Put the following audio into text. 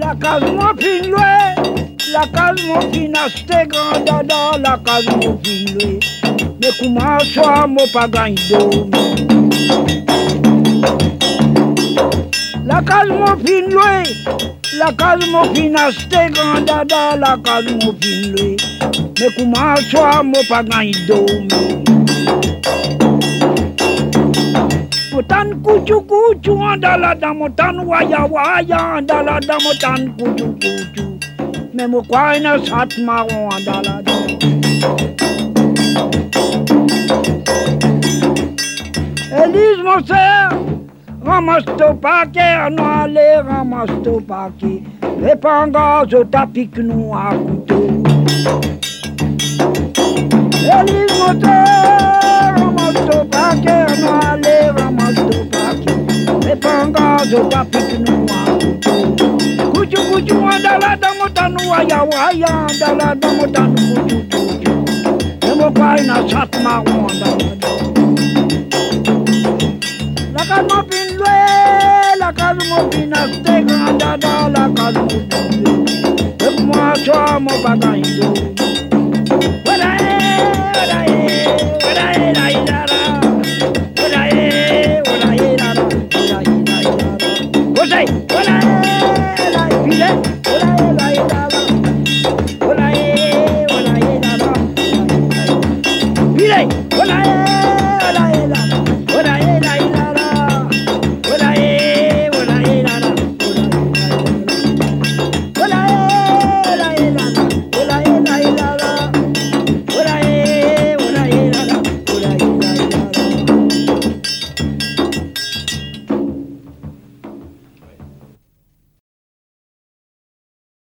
La case mon fin loué, la case mon fin acheté grand dada, la case mon fin loué. Mais comment soit mon pas gagné d'eau? La case mon fin loué, la case mon fin acheté grand dada, la case mon fin loué. Mais comment soit mon pas gagné d'eau? Motan kuchu kuchu andala da motan waya waya andala da motan kuchu kuchu. Mais mo kwa ina sat marron andala da. Elise mon sœur, ramasse ton paquet, non allez ramasse ton paquet. Et panga je tapique nous à couteau. Elise mon sœur, ramasse ton paquet, non allez ramasse ton paquet. Et panga je tapique nous à couteau. Kuchu kuchu andala da motanu waya waya andala da motanu kuchu kuchu. Et mo kwa ina sat marron andala da. La case mon fin loué, la case mon fin acheté grand dada, la case mon fin loué. Et moi sois mon bagage d'eau. Voilà,